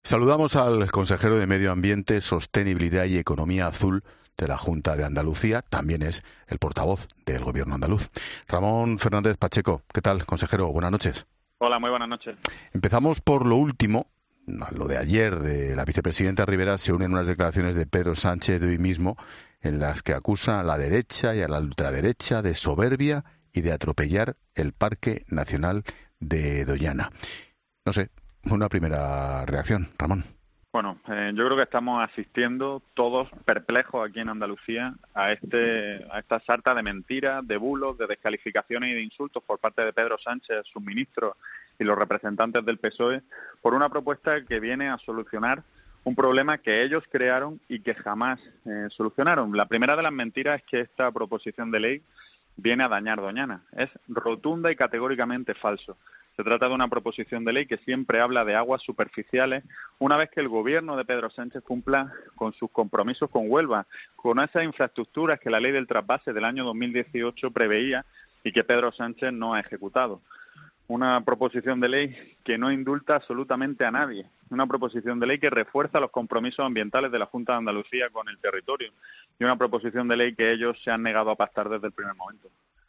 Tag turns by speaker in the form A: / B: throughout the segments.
A: Saludamos al consejero de Medio Ambiente, Sostenibilidad y Economía Azul de la Junta de Andalucía. También es el portavoz del Gobierno andaluz. Ramón Fernández Pacheco, ¿qué tal, consejero? Buenas noches.
B: Hola, muy buenas noches.
A: Empezamos por lo último. A lo de ayer de la vicepresidenta Rivera se unen unas declaraciones de Pedro Sánchez de hoy mismo en las que acusa a la derecha y a la ultraderecha de soberbia y de atropellar el Parque Nacional de Doñana. No sé, una primera reacción, Ramón.
B: Bueno, yo creo que estamos asistiendo todos perplejos aquí en Andalucía a esta sarta de mentiras, de bulos, de descalificaciones y de insultos por parte de Pedro Sánchez, sus ministros y los representantes del PSOE, por una propuesta que viene a solucionar un problema que ellos crearon y que jamás solucionaron. La primera de las mentiras es que esta proposición de ley viene a dañar Doñana. Es rotunda y categóricamente falso. Se trata de una proposición de ley que siempre habla de aguas superficiales una vez que el gobierno de Pedro Sánchez cumpla con sus compromisos con Huelva, con esas infraestructuras que la ley del trasvase del año 2018 preveía y que Pedro Sánchez no ha ejecutado. Una proposición de ley que no indulta absolutamente a nadie. Una proposición de ley que refuerza los compromisos ambientales de la Junta de Andalucía con el territorio. Y una proposición de ley que ellos se han negado a pactar desde el primer momento.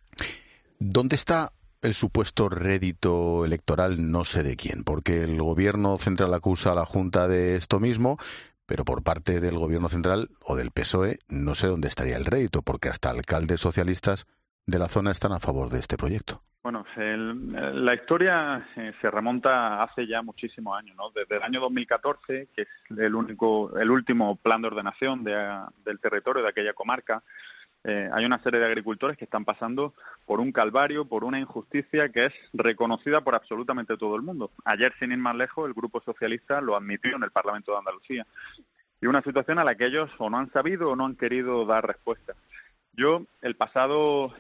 A: ¿Dónde está el supuesto rédito electoral no sé de quién? Porque el Gobierno central acusa a la Junta de esto mismo, pero por parte del Gobierno central o del PSOE no sé dónde estaría el rédito, porque hasta alcaldes socialistas de la zona están a favor de este proyecto.
B: Bueno, la historia se remonta hace ya muchísimos años, ¿no? Desde el año 2014, que es el último plan de ordenación del territorio de aquella comarca. Hay una serie de agricultores que están pasando por un calvario, por una injusticia que es reconocida por absolutamente todo el mundo. Ayer, sin ir más lejos, el Grupo Socialista lo admitió en el Parlamento de Andalucía. Y una situación a la que ellos o no han sabido o no han querido dar respuesta. Yo, el pasado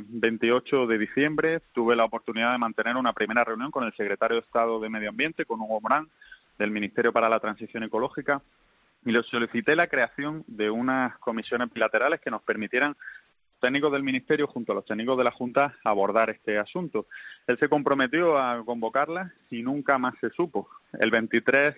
B: 28 de diciembre, tuve la oportunidad de mantener una primera reunión con el secretario de Estado de Medio Ambiente, con Hugo Morán, del Ministerio para la Transición Ecológica, y les solicité la creación de unas comisiones bilaterales que nos permitieran, los técnicos del Ministerio junto a los técnicos de la Junta, abordar este asunto. Él se comprometió a convocarlas y nunca más se supo. El 23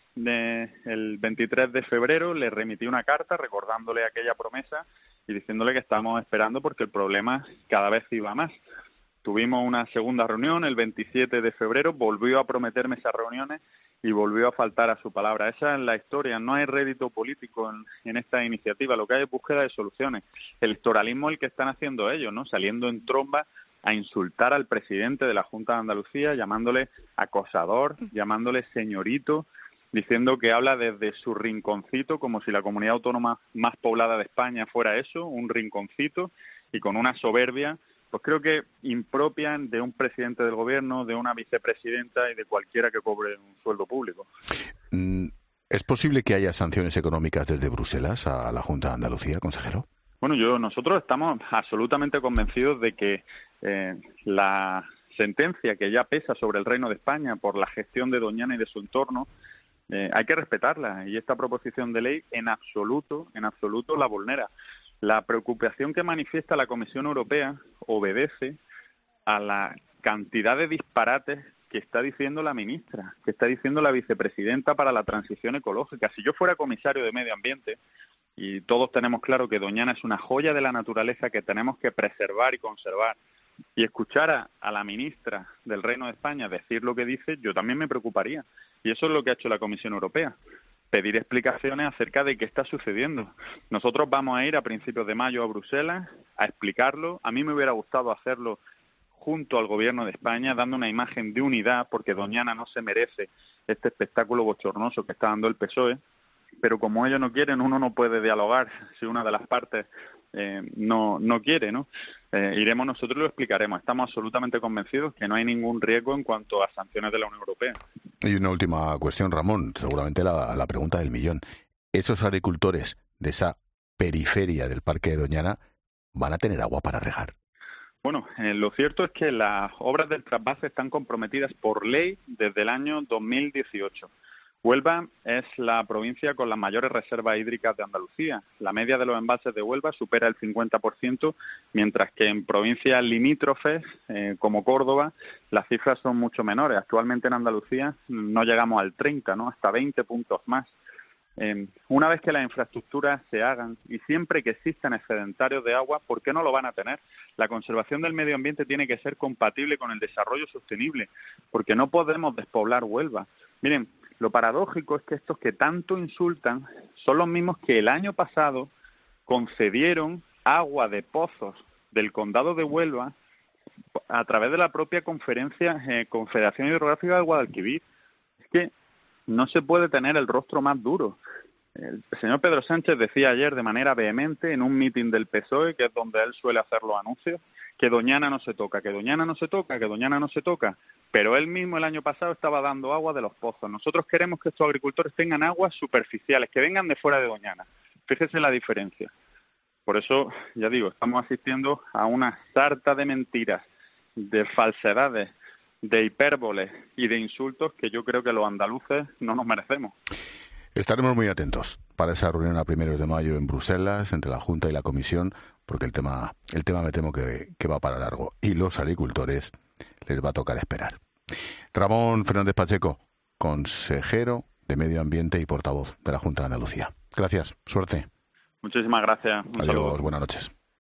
B: de febrero le remití una carta recordándole aquella promesa y diciéndole que estábamos esperando porque el problema cada vez iba más. Tuvimos una segunda reunión el 27 de febrero, volvió a prometerme esas reuniones y volvió a faltar a su palabra. Esa es la historia, no hay rédito político en esta iniciativa, lo que hay es búsqueda de soluciones. El electoralismo es el que están haciendo ellos, ¿no? Saliendo en tromba a insultar al presidente de la Junta de Andalucía, llamándole acosador, llamándole señorito, diciendo que habla desde su rinconcito, como si la comunidad autónoma más poblada de España fuera eso, un rinconcito, y con una soberbia, pues creo que impropian de un presidente del gobierno, de una vicepresidenta y de cualquiera que cobre un sueldo público.
A: ¿Es posible que haya sanciones económicas desde Bruselas a la Junta de Andalucía, consejero?
B: Bueno, nosotros estamos absolutamente convencidos de que la sentencia que ya pesa sobre el Reino de España por la gestión de Doñana y de su entorno, hay que respetarla, y esta proposición de ley en absoluto la vulnera. La preocupación que manifiesta la Comisión Europea obedece a la cantidad de disparates que está diciendo la ministra, que está diciendo la vicepresidenta para la transición ecológica. Si yo fuera comisario de Medio Ambiente, y todos tenemos claro que Doñana es una joya de la naturaleza que tenemos que preservar y conservar, y escuchar a la ministra del Reino de España decir lo que dice, yo también me preocuparía. Y eso es lo que ha hecho la Comisión Europea, pedir explicaciones acerca de qué está sucediendo. Nosotros vamos a ir a principios de mayo a Bruselas a explicarlo. A mí me hubiera gustado hacerlo junto al Gobierno de España, dando una imagen de unidad, porque Doñana no se merece este espectáculo bochornoso que está dando el PSOE, pero como ellos no quieren, uno no puede dialogar si una de las partes no quiere, ¿no? Iremos nosotros y lo explicaremos. Estamos absolutamente convencidos que no hay ningún riesgo en cuanto a sanciones de la Unión Europea.
A: Y una última cuestión, Ramón, seguramente la pregunta del millón. ¿Esos agricultores de esa periferia del Parque de Doñana van a tener agua para regar?
B: Bueno, lo cierto es que las obras del trasvase están comprometidas por ley desde el año 2018. Huelva es la provincia con las mayores reservas hídricas de Andalucía. La media de los embalses de Huelva supera el 50%, mientras que en provincias limítrofes, como Córdoba, las cifras son mucho menores. Actualmente en Andalucía no llegamos al 30, ¿no? Hasta 20 puntos más. Una vez que las infraestructuras se hagan, y siempre que existan excedentarios de agua, ¿por qué no lo van a tener? La conservación del medio ambiente tiene que ser compatible con el desarrollo sostenible, porque no podemos despoblar Huelva. Miren, lo paradójico es que estos que tanto insultan son los mismos que el año pasado concedieron agua de pozos del condado de Huelva a través de la propia Confederación Hidrográfica de Guadalquivir. Es que no se puede tener el rostro más duro. El señor Pedro Sánchez decía ayer de manera vehemente en un mitin del PSOE, que es donde él suele hacer los anuncios, que Doñana no se toca, que Doñana no se toca, que Doñana no se toca. Pero él mismo el año pasado estaba dando agua de los pozos. Nosotros queremos que estos agricultores tengan aguas superficiales, que vengan de fuera de Doñana. Fíjese la diferencia. Por eso, ya digo, estamos asistiendo a una sarta de mentiras, de falsedades, de hipérboles y de insultos que yo creo que los andaluces no nos merecemos.
A: Estaremos muy atentos para esa reunión a primeros de mayo en Bruselas entre la Junta y la Comisión, porque el tema me temo que va para largo y los agricultores les va a tocar esperar. Ramón Fernández Pacheco, consejero de Medio Ambiente y portavoz de la Junta de Andalucía. Gracias, suerte.
B: Muchísimas gracias.
A: Adiós, buenas noches.